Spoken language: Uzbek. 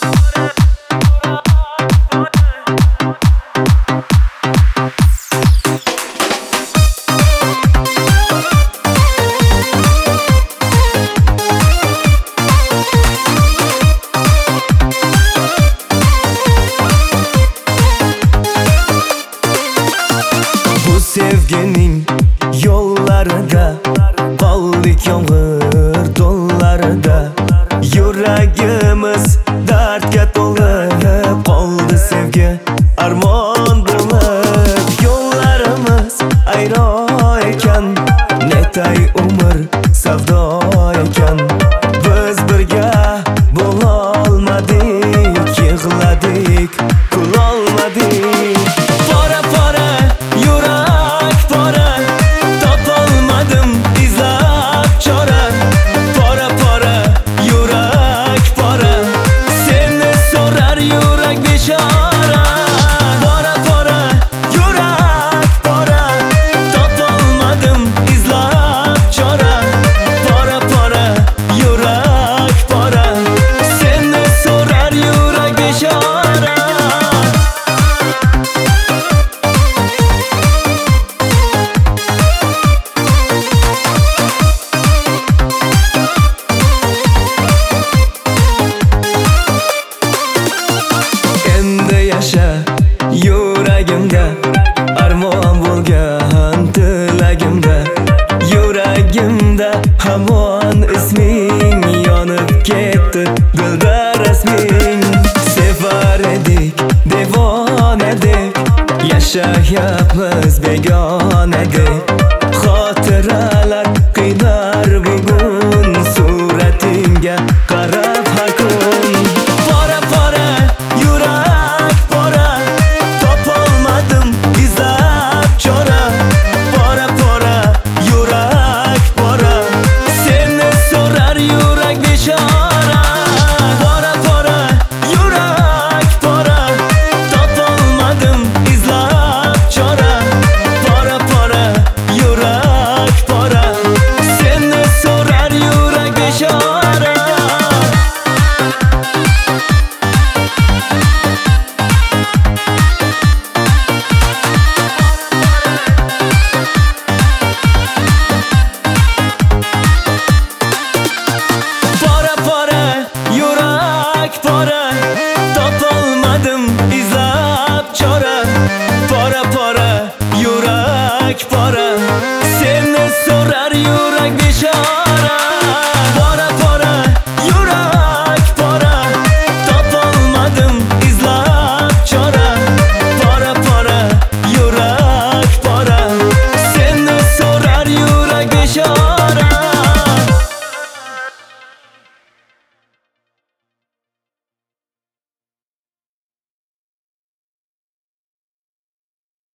Sevgining yollarida qoldik yomg'ir do'llarida. Yuragimiz dardga to'lib qoldi sevgi armon bo'lib. Yo'llarimiz ayro ekan, netay umr savdo ekan. Biz birga bo'lolmadik, yig'ladik, kulolmadik. Pora pora yurak pora, topolmadim izlab chora. Pora pora yurak pora, seni so'rar yurak bechora. Pora pora yurak pora, topolmadim izlab chora. Pora pora yurak pora, seni so'rar yurak bechora. Yasha yuragimda, armon bo'lgan tilagimda. Yuragimda hamon isming yonib ketdi, dilbar rasming. Sevar edik devonadek, yashayapmiz begonadek.